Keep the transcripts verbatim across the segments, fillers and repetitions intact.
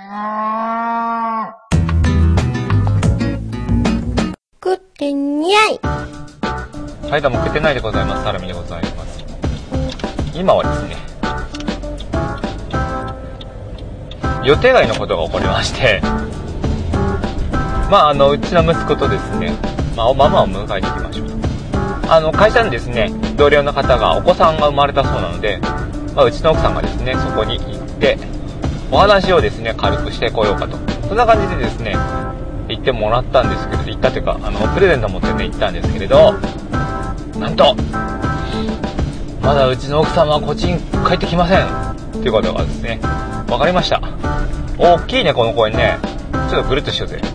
食ってにゃい。 はい、どうも食ってないでございます。サラミでございます。今はですね、予定外のことが起こりまして、まああのうちの息子とですね、まあママを迎えに行きましょうと。あの会社にですね、同僚の方がお子さんが生まれたそうなので、まあ、うちの奥さんがですね、そこに行ってお話をですね軽くしてこようかと、そんな感じでですね行ってもらったんですけど、行ったというかあのプレゼント持ってね行ったんですけれど、なんとまだうちの奥さんはこっちに帰ってきませんということがですね分かりました。大きいねこの公園ね。ちょっとぐるっとしようぜ。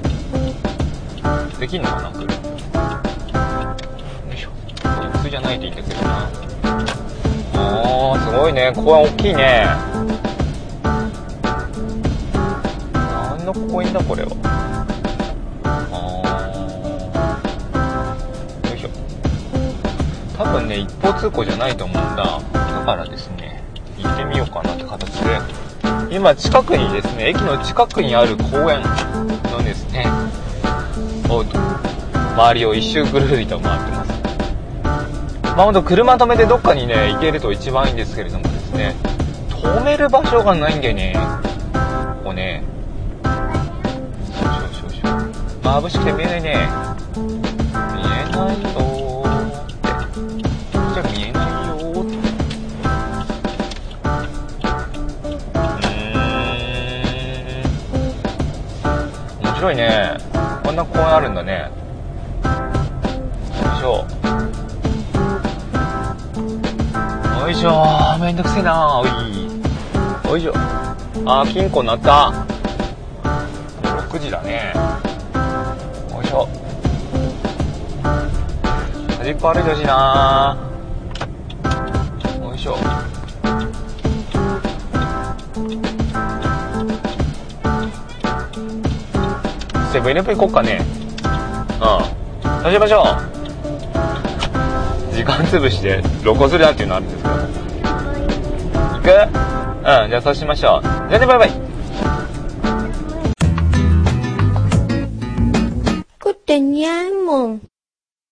できんのかな、ぐるっと。よいしょ。普通じゃないといいんだけどな。あーすごいね、公園大きいね。何の公園だこれは。あーよいしょ。多分ね一方通行じゃないと思うんだ。だからですね行ってみようかなって形で、今近くにですね、駅の近くにある公園のですねを周りを一周ぐるりと回ってます。まあほんと車止めてどっかにね行けると一番いいんですけれどもですね、止める場所がないんでね、ここね、少々少々眩しくて見えないね。見えないよーって、じゃあ見えないよーって。うーん、面白いね。こんな公園あるんだね。よいしょよいしょー、めんどくせえなー。おいよいしょ。あー金庫になった。ろくじだね。よいしょ。端っこ歩いてほしいなー。よいしょ。セブンイレブン行こっかね。うん、そうしましょう。時間つぶしで録音するなっていうのあるんですけど、行く？うん、じゃあそうしましょう。じゃあね、バイバイ。 食ってにゃいもん。